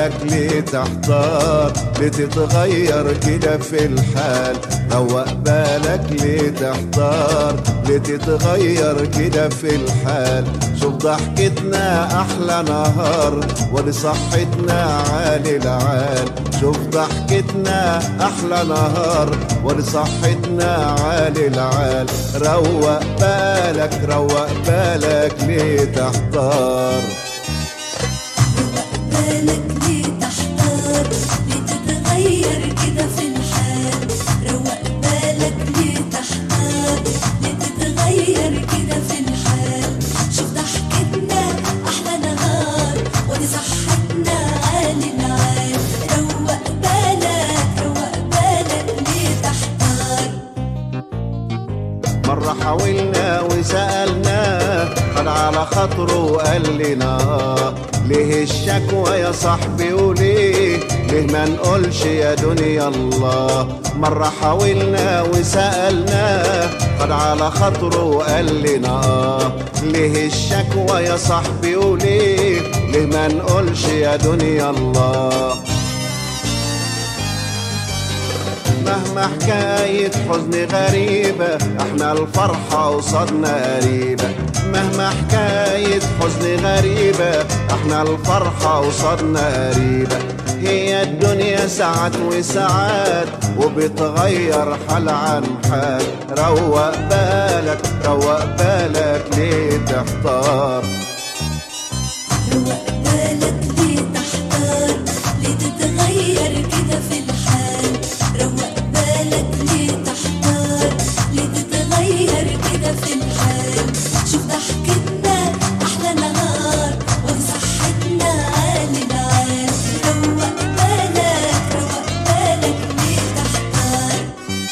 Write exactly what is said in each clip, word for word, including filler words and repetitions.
بالك ليه تحتار؟ ليه تتغير كده في الحال؟ روق بالك ليه تحتار؟ ليه تتغير كده في الحال؟ شوف ضحكتنا احلى نهار ولصحتنا عالي العال. شوف ضحكتنا احلى نهار ولصحتنا عالي العال. روق بالك روق بالك ليه تحتار؟ روق بالك ليه تحتار؟ ليه تتغير كده في الحال؟ روق بالك ليه تحتار؟ ليه تتغير كده في الحال؟ شوف ضحكتنا احلى نهار ودي صحتنا عالي العال. روق بالك روق بالك ليه تحتار؟ مرة حاولنا وسألنا خد على خاطره وقال لنا ليه الشكوى يا صاحبي وليه ليه ما نقولش يا دنيا الله. مرة حاولنا وسألنا خد على خاطره وقال لنا ليه الشكوى يا صاحبي وليه ليه ما نقولش يا دنيا الله. مهما حكاية حزن غريبة احنا الفرحة قصادنا قريبة. مهما حكاية حزن غريبة احنا الفرحة قصادنا قريبة. هي الدنيا ساعات وساعات وبتغير حال عن حال. روق بالك روق بالك ليه تحتار؟ روق بالك ليه تحتار؟ ليه تتغير كده في الحال؟ روق بالك ليه تحتار؟ ليه تتغير كده في الحال؟ شوف ضحكتنا احلى نهار وصحتنا عالي العال. روق بالك روق بالك ليه تحتار؟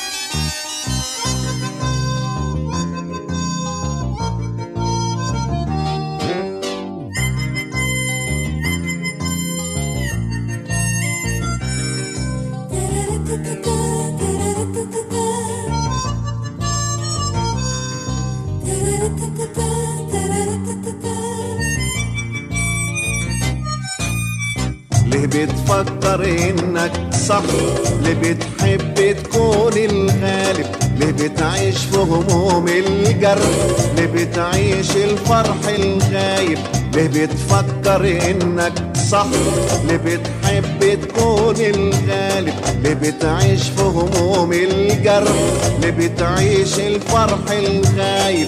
ليه بتفكر انك صح؟ ليه بتحب تكون الغالب؟ ليه بتعيش في هموم الجرح؟ ليه بتعيش الفرح الغايب؟ ليه بتفكر انك صح؟ ليه بتحب تكون الغالب؟ ليه بتعيش في هموم الجرح؟ ليه بتعيش الفرح الغايب؟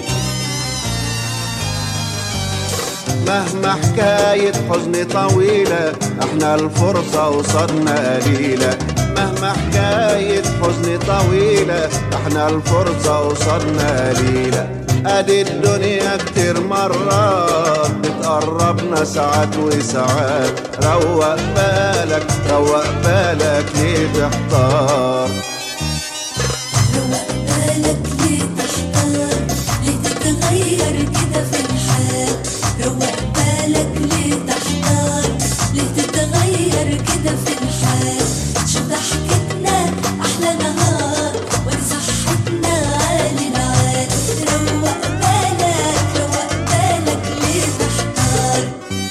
مهما حكاية حزن طويلة احنا الفرصة قصادنا قليلة. مهما حكاية حزن طويلة احنا الفرصة قصادنا قليلة. ادي الدنيا كتير مرات بتقربنا ساعات وساعات. روق بالك روق بالك ليه تحتار؟ روق بالك ليه تحتار؟ ليه تتغير كده في الحال؟ روق بالك ليه تحتار؟ ليه تتغير كده في الحال؟ شوف ضحكتنا احلى نهار ولصحتنا عالي العال. روق بالك روق بالك ليه تحتار؟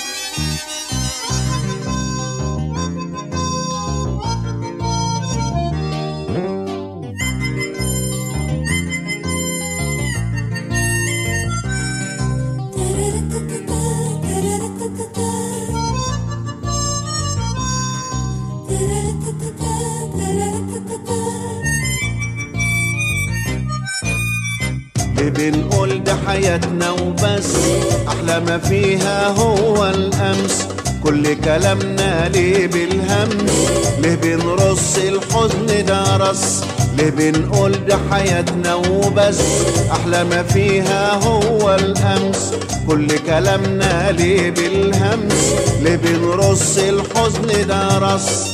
ليه بنقول ده حياتنا وبس؟ احلى ما فيها هو الامس. كل كلامنا ليه بالهمس؟ ليه بنرص الحزن ده رص؟ ليه بنقول ده حياتنا وبس؟ احلى ما فيها هو الامس. كل كلامنا ليه بالهمس؟ ليه بنرص الحزن ده رص؟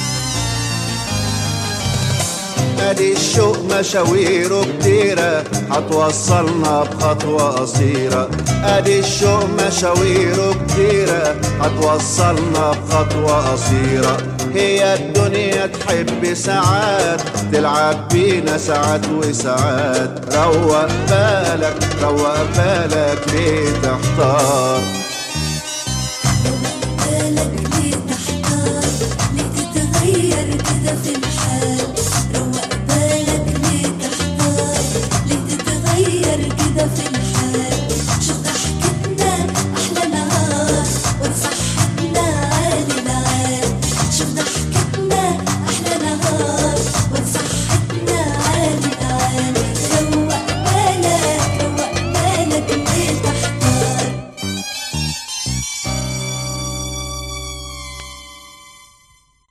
ادي الشوق مشاويره كتيرة هتوصلنا بخطوة قصيرة. ادي الشوق مشاويره كتيرة هتوصلنا بخطوة قصيرة. هي الدنيا تحب ساعات تلعب بينا ساعات وساعات. روق بالك روق بالك ليه تحتار؟ روق بالك ليه تحتار؟ كده في الحال